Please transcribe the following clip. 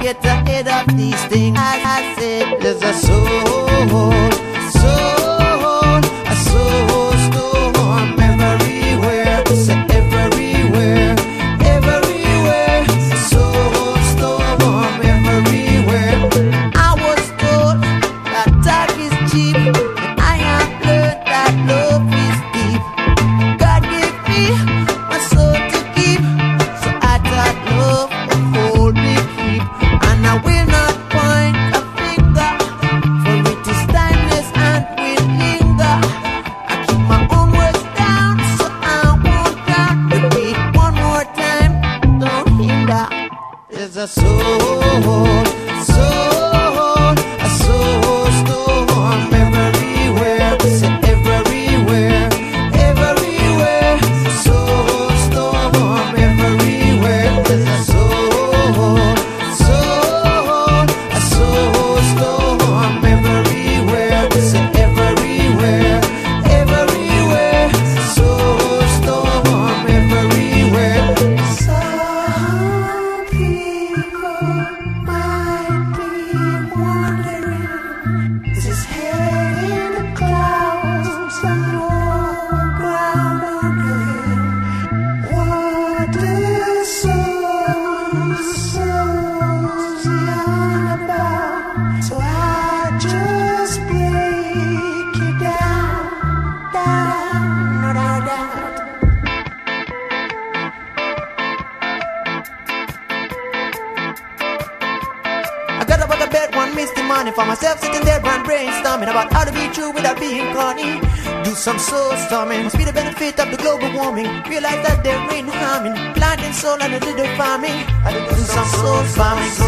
get ahead of these things. I said there's a soul, a soul storm everywhere. It's everywhere, everywhere. A soul storm everywhere. I was told that talk is cheap, and I have learned that love is deep. God gave me my soul to keep, so I thought love would hold me keep. And I will not point a finger, for it is timeless and will linger. I keep my own words down, so I won't doubt. Repeat one more time, don't hinder. There's a soul, a soul storm everywhere. It's everywhere, everywhere. Soul storm everywhere. There's a soul, a soul storm everywhere. It's everywhere, everywhere. Soul storm everywhere. Some people might be wondering, is his head in the clouds, the whole ground under him? What the soul's yarn about? So I just break it down, down, down, down. I got up on the bed one misty morning, for myself sitting there brainstorming about how to be true without being corny. Do some soul storming, must be the benefit of the global warming. Realize that there ain't no harming, planting soul and a little farming. I do some soul farming.